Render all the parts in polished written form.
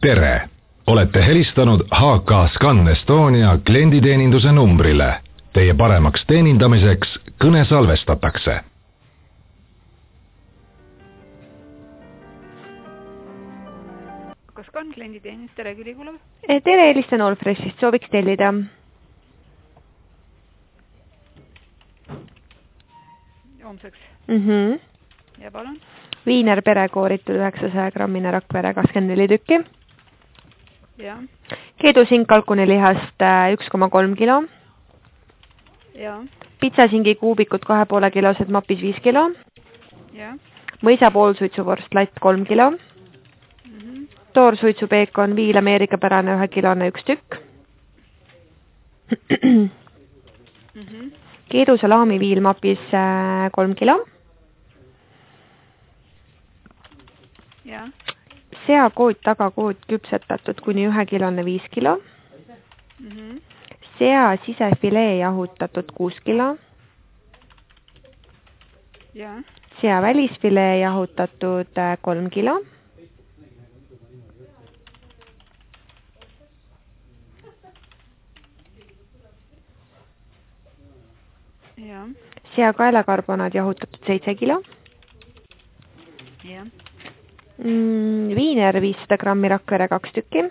Tere! Olete helistanud HK Scan Estonia klienditeeninduse numbrile. Teie paremaks teenindamiseks kõne salvestatakse. Kas Scan klienditeenindus, tere Külikulav? Tere, helistan Allfreshist, sooviks tellida. Homseks. Ja palun? Viiner perekooritud 900 grammine Rakvere 24 tükki. Ja. Keedusing kalkunilihast 1,3 kilo. Ja. Pitsasingi kuubikut 2,5 kilosed mapis 5 kilo. Ja. Mõisa poolsuitsuvorst latt 3 kilo. Toorsuitsupeekon viil ameerikapärane 1 kilone 1 tükk. Keedusalaami viil mapis 3 kilo. Ja. Seakoot, tagakoot küpsetatud kuni 1 kilone 5 kilo. Sea sisefilee jahutatud 6 kilo. Ja. Sea välisfilee jahutatud 3 kilo. Ja. Sea kaelakarbonaad jahutatud 7 kilo. Ja. Viiner 500 grammi Rakvere 2 tükki.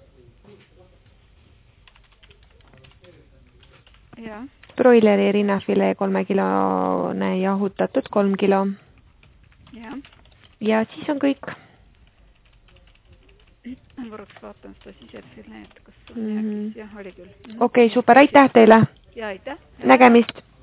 Ja. Broileri rinnafilee 3 kilone jahutatud 3 kilo. Ja. Ja siis on kõik. Ma korraks vaatan seda sisefileed, kas on jääkis. Jah, oli küll. Okei, super, aitäh teile. Ja aitäh. Nägemist.